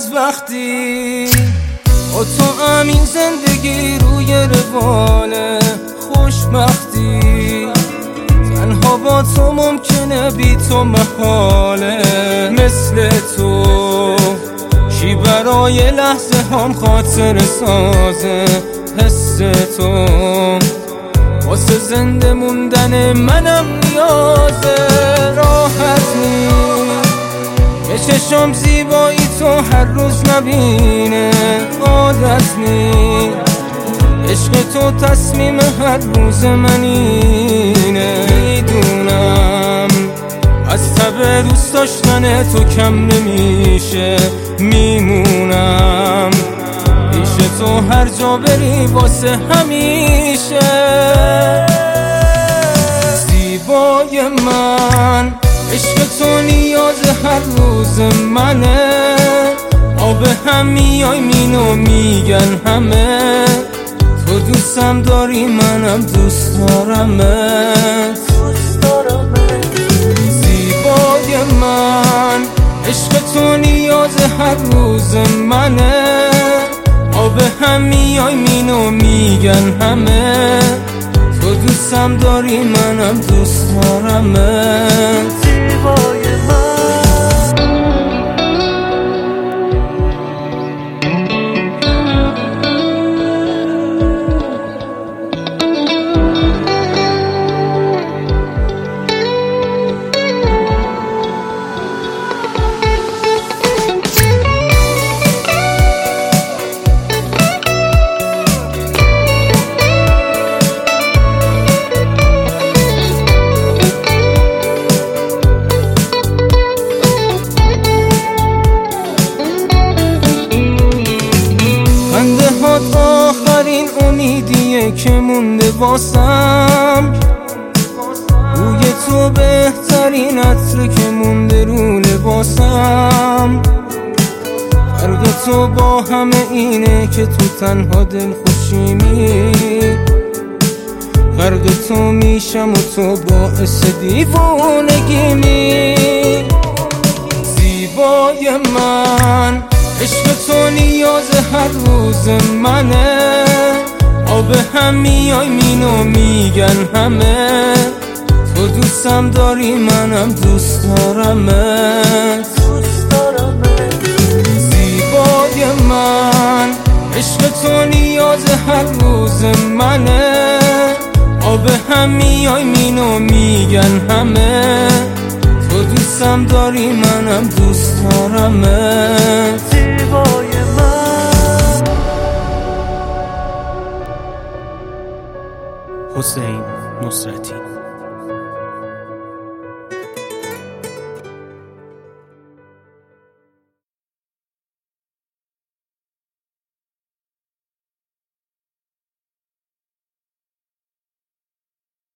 از وقتی با تو همین زندگی روی روال خوشبختی، تنها با تو ممکنه بی تو محاله. مثل تو چی برای لحظه هم خاطر سازه، حس تو واسه زنده موندن منم نیازه. راحت نیست که چشم زیبایی تو هر روز نبینه، عادت نیست عشق تو تصمیم هر روز منینه. میدونم از تب دوست داشتن تو کم نمیشه، میمونم پیش تو هر جا بری واسه همیشه. زیبای من عشق تو نیاز هر روز منه، آب هم میای مینو میگن همه. تو دوستم داری منم دوست دارمت، زیبای من عشق تو نیاز هر روز منه، آب هم میای مینو میگن همه. تو دوستم داری منم دوست دارمت، زیبای من. آخرین امیدیه که مونده واسم، روی تو بهترین عطره که مونده رو لباسم. فرق تو با همه اینه که تو تنها دل خوشیمی، فرق تو میشم و تو باعث دیوانگیمی. زیبای من عشق تو نیاز هر روز منه، آب هم میای مینو میگن همه. تو دوستم داری منم دوست دارمت، زیبای من عشق تو نیاز هر روز منه، آب هم میای مینو میگن همه. تو دوستم داری منم دوست دارمت، زیبای من. حسین نصرتی.